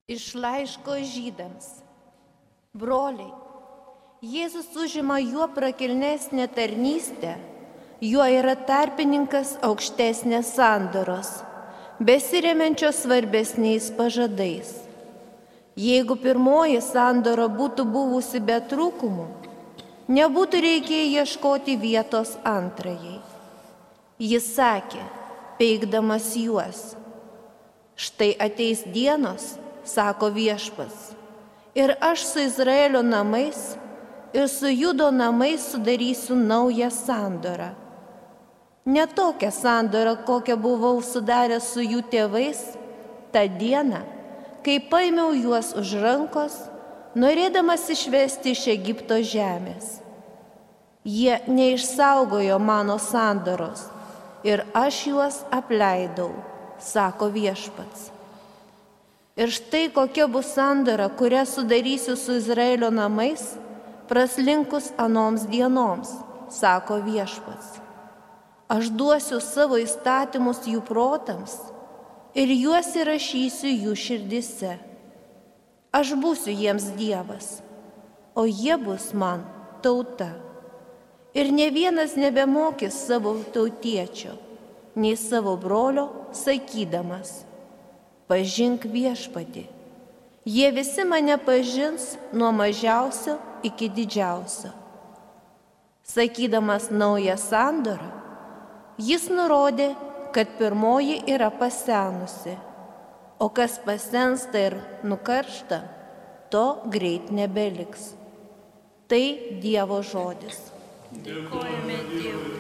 Iš laiško Žydams. Broliai, Jėzus užima juo prakilnesnę tarnystę, juo yra tarpininkas aukštesnės sandoros, besiremiančios svarbesniais pažadais. Jeigu pirmoji sandora būtų buvusi be trūkumų, nebūtų reikėję ieškoti vietos antrajai. Jis sakė, peikdamas juos: štai ateis dienos, sako Viešpats, ir aš su Izraelio namais ir su Judo namais sudarysiu naują sandorą. Ne tokią sandorą, kokią buvau sudaręs su jų tėvais tą dieną, kai paėmiau juos už rankos, norėdamas išvesti iš Egipto žemės. Jie neišsaugojo mano sandoros ir aš juos apleidau, sako Viešpats. Ir štai kokia bus sandora, kurią sudarysiu su Izraelio namais, praslinkus anoms dienoms, sako Viešpats. Aš duosiu savo įstatymus jų protams ir juos įrašysiu jų širdise. Aš būsiu jiems Dievas, o jie bus man tauta. Ir ne vienas nebemokys savo tautiečio, nei savo brolio, sakydamas: pažink Viešpatį. Jie visi mane pažins nuo mažiausio iki didžiausio. Sakydamas naują sandorą, jis nurodė, kad pirmoji yra pasenusi, o kas pasensta ir nukaršta, to greit nebeliks. Tai Dievo žodis. Dėkojame Dievui.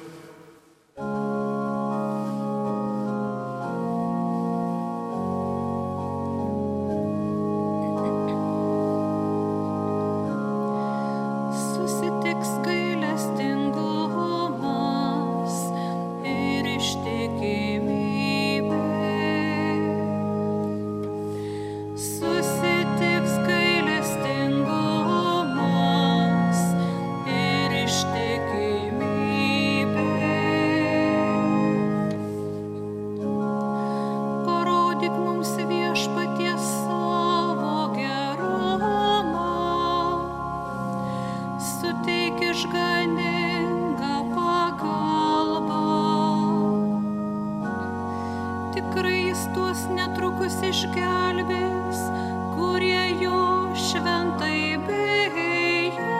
Išgelbės, kurie jo šventai bijo,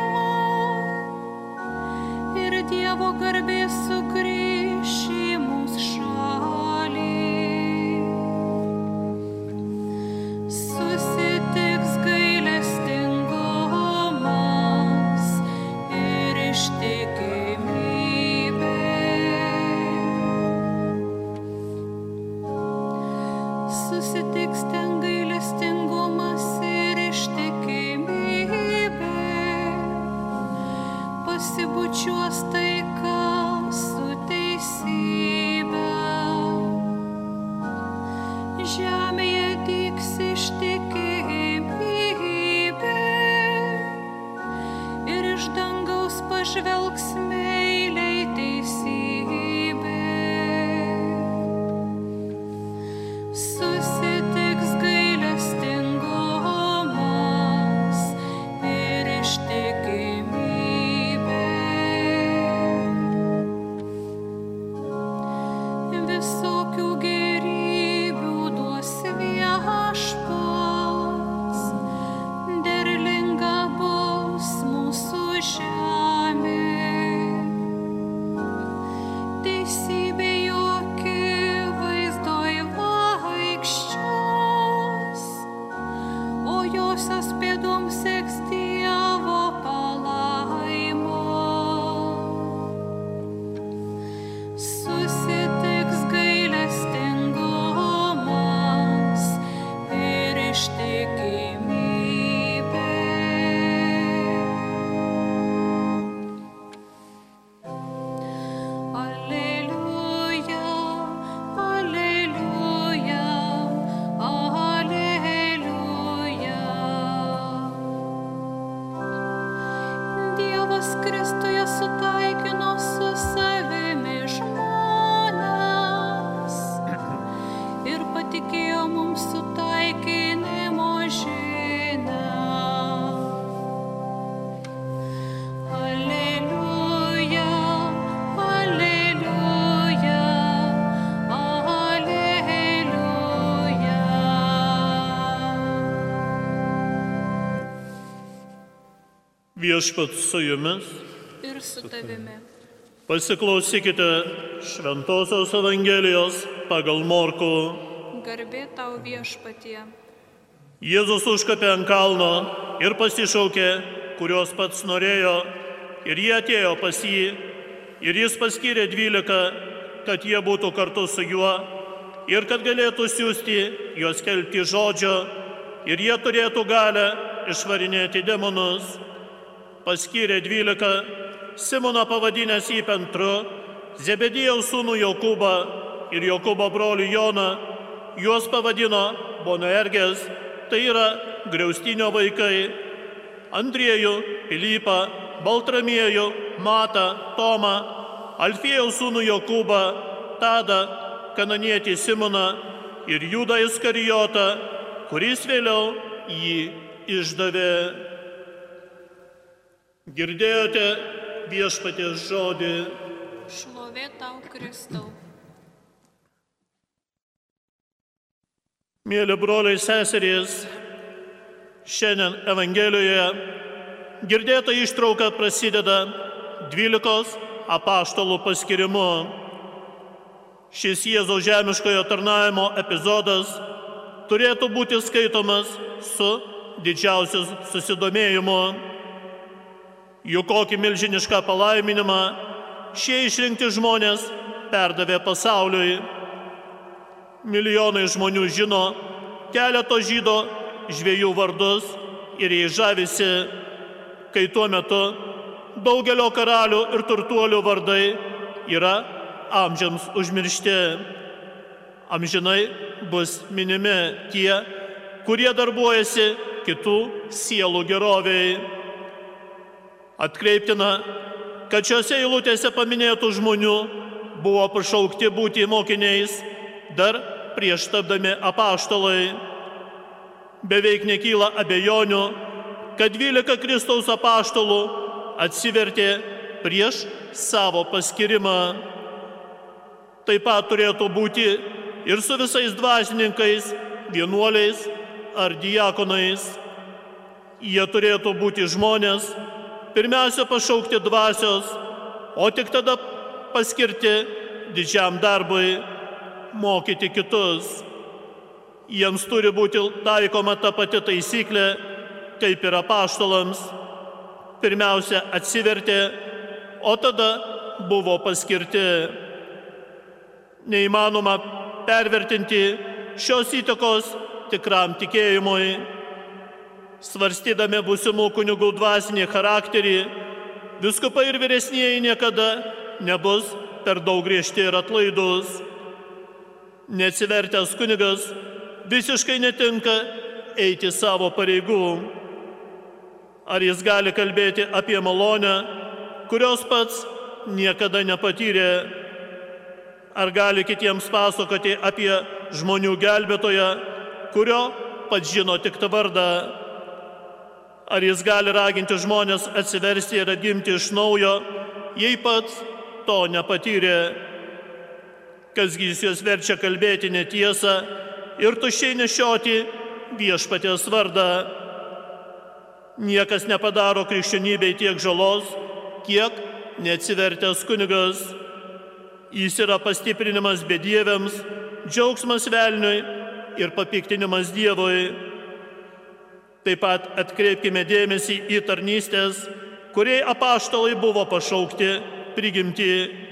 ir Dievo garbė sugrįš į mūsų šalį. Susitiks gailestingumas ir ištikimybė. Susitiks ten gailestingumas ir ištikimybė, pasibučiuos taika su teisybe. Žemėje dygs ištikimybė ir iš dangaus pažvelgs meiliai teisybė. Susitiks gailestingumas ir ištikimybė. Visokių gėrybių duos Viešpats, derlinga bus mūsų žemė. Teisybė jo akivaizdoj vaikščios, o josios pėdoms seks Dievo palaima. Susitiks gailestingumas ir ištikimybė. Aleliuja, aleliuja, aleliuja. Dievas Kristuje sutaikino su savimi žmones ir patikėjo mums sutaikinimo Viešpats su jumis. Ir su tavimi. Pasiklausykite Šventosios Evangelijos pagal Morkų. Garbė tau viešpatie. Jėzus užkapė ant kalno ir pasišaukė, kurios pats norėjo, ir jie atėjo pas jį, ir jis paskyrė 12, kad jie būtų kartu su juo, ir kad galėtų siųsti juos skelbti žodžio, ir jie turėtų galę išvarinėti demonus. Paskyrė 12, Simoną pavadinęs jį Petru, Zebediejaus sūnų Jokūbą ir Jokūbo brolį Joną, juos pavadino Boanerges, tai yra griaustinio vaikai, Andriejų, Pilypą, Baltramiejų, Matą, Tomą, Alfiejaus sūnų Jokūbą, Tadą, kananietį Simoną ir Judą Iskarijotą, kuris vėliau jį išdavė. Girdėjote viešpaties žodį. Šlovė tau, Kristau. Mėly broliai seserys, šiandien Evangelijoje girdėta ištrauka prasideda 12 apaštalų paskirimu. Šis Jėzaus žemiškojo tarnavimo epizodas turėtų būti skaitomas su didžiausiu susidomėjimu. Juk kokį milžinišką palaiminimą šie išrinkti žmonės perdavė pasauliui. Milijonai žmonių žino keleto žydo žvejų vardus ir jais žavisi, kai tuo metu daugelio karalių ir turtuolių vardai yra amžiams užmiršti. Amžinai bus minimi tie, kurie darbuojasi kitų sielų geroviai. Atkreiptina, kad šiose eilutėse paminėtų žmonių buvo pašaukti būti mokiniais dar prieš tapdami apaštalai. Beveik nekyla abejonių, kad 12 Kristaus apaštalų atsivertė prieš savo paskirimą. Taip pat turėtų būti ir su visais dvasininkais, vienuoliais ar diakonais. Jie turėtų būti žmonės, pirmiausia pašaukti dvasios, o tik tada paskirti didžiam darbui mokyti kitus. Jiems turi būti taikoma ta pati taisyklė, kaip ir apaštalams. Pirmiausia atsivertė, o tada buvo paskirti. Neįmanoma pervertinti šios įtakos tikram tikėjimui. Svarstydami būsimų kunigų dvasinį charakterį, vyskupai ir vyresnieji niekada nebus per daug griežti ir atlaidus. Neatsivertęs kunigas visiškai netinka eiti savo pareigų. Ar jis gali kalbėti apie malonę, kurios pats niekada nepatyrė? Ar gali kitiems pasakoti apie žmonių gelbėtoją, kurio pats žino tik tą vardą? Ar jis gali raginti žmonės atsiversti ir atgimti iš naujo, jei pats to nepatyrė? Kasgi juos verčia kalbėti netiesą ir tuščiai nešioti viešpaties vardą? Niekas nepadaro krikščionybei tiek žalos, kiek neatsivertęs kunigas. Jis yra pastiprinimas bedieviams, džiaugsmas velniui ir papiktinimas Dievui. Taip pat atkreipkime dėmesį į tarnystės, kuriai apaštalai buvo pašaukti prigimti.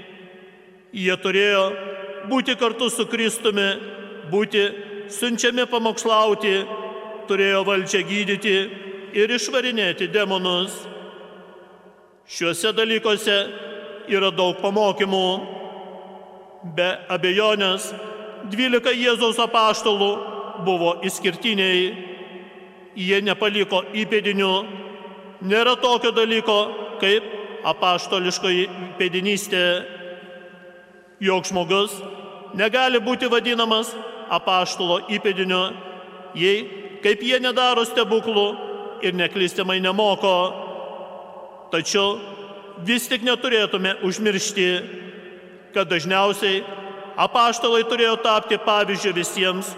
Jie turėjo būti kartu su Kristumi, būti siunčiami pamokslauti, turėjo valdžią gydyti ir išvarinėti demonus. Šiuose dalykuose yra daug pamokymų. Be abejonės, 12 Jėzaus apaštalų buvo išskirtiniai. Jie nepaliko įpėdinių. Nėra tokio dalyko kaip apaštališkoji įpėdinystė. Joks žmogus negali būti vadinamas apaštalo įpėdiniu, jei kaip jie nedaro stebuklų ir neklystamai nemoko. Tačiau vis tik neturėtume užmiršti, kad dažniausiai apaštalai turėjo tapti pavyzdžiu visiems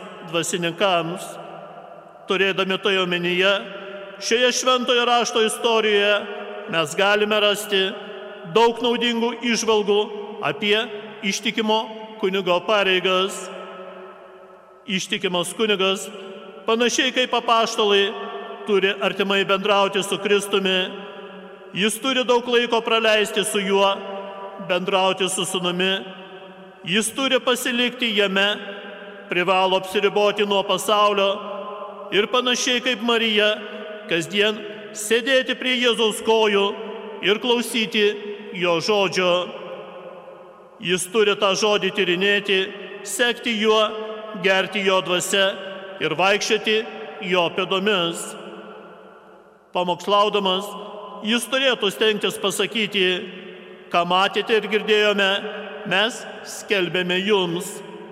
dvasininkams. Turėdami tai omenyje, šioje šventojo rašto istorijoje mes galime rasti daug naudingų įžvalgų apie ištikimo kunigo pareigas. Ištikimas kunigas, panašiai kaip apaštalai, turi artimai bendrauti su Kristumi. Jis turi daug laiko praleisti su juo, bendrauti su sūnumi. Jis turi pasilikti jame, privalo apsiriboti nuo pasaulio ir panašiai kaip Marija, kasdien sėdėti prie Jėzaus kojų ir klausyti jo žodžio. Jis turi tą žodį tyrinėti, sekti juo, gerti jo dvasia ir vaikščioti jo pėdomis. Pamokslaudamas, jis turėtų stengtis pasakyti, ką matėte ir girdėjome, mes skelbėme jums.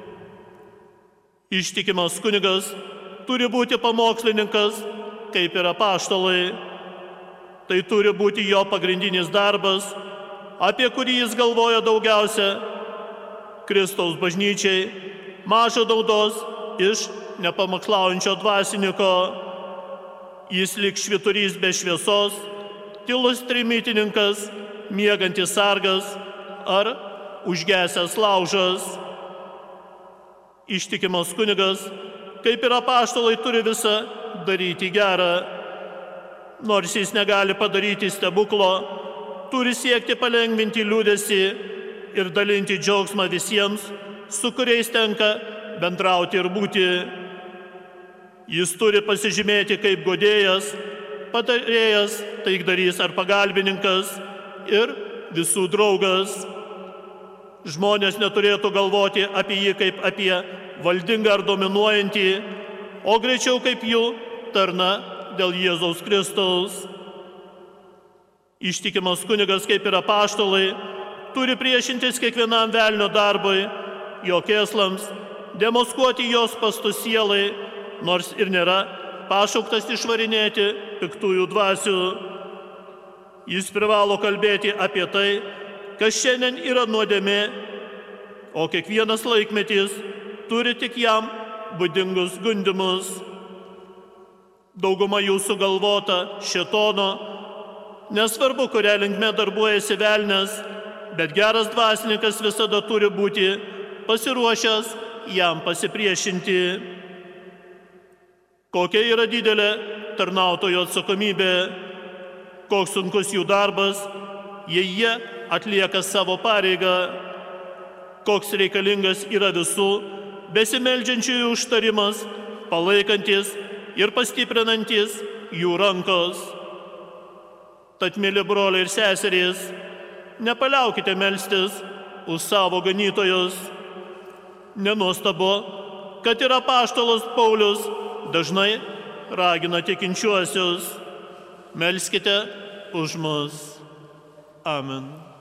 Ištikimas kunigas turi būti pamokslininkas, kaip ir apaštalai. Tai turi būti jo pagrindinis darbas, apie kurį jis galvoja daugiausia. Kristaus bažnyčiai maža naudos iš nepamokslaujančio dvasininko. Jis lyg švyturys be šviesos, tylus trimitininkas, miegantis sargas ar užgesęs laužas. Ištikimas kunigas, kaip ir apaštalai, turi visą daryti gerą. Nors jis negali padaryti stebuklo, turi siekti palengvinti liūdesį ir dalinti džiaugsmą visiems, su kuriais tenka bendrauti ir būti. Jis turi pasižymėti kaip guodėjas, patarėjas, taikdarys ar pagalbininkas ir visų draugas. Žmonės neturėtų galvoti apie jį kaip apie valdingą ar dominuojantį, o greičiau kaip jų tarna dėl Jėzaus Kristaus. Ištikimas kunigas, kaip ir apaštalai, turi priešintis kiekvienam velnio darbui, jo kėslams, demaskuoti jos pastus sielai, nors ir nėra pašauktas išvarinėti piktųjų dvasių. Jis privalo kalbėti apie tai, kas šiandien yra nuodėmė, o kiekvienas laikmetis turi tik jam būdingus gundymus. Dauguma jų sugalvota šėtono, nesvarbu, kuria linkme darbuojasi velnias, bet geras dvasininkas visada turi būti pasiruošęs jam pasipriešinti. Kokia yra didelė tarnautojo atsakomybė, koks sunkus jų darbas, jei jie atlieka savo pareigą, koks reikalingas yra visų besimeldžiančiųjų užtarimas, palaikantis ir pastiprinantis jų rankos. Tad, mėly broliai ir seserys, nepaliaukite melstis už savo ganytojus. Nenuostabu, kad ir apaštalas Paulius dažnai ragina tikinčiuosius: melskite už mus. Amen.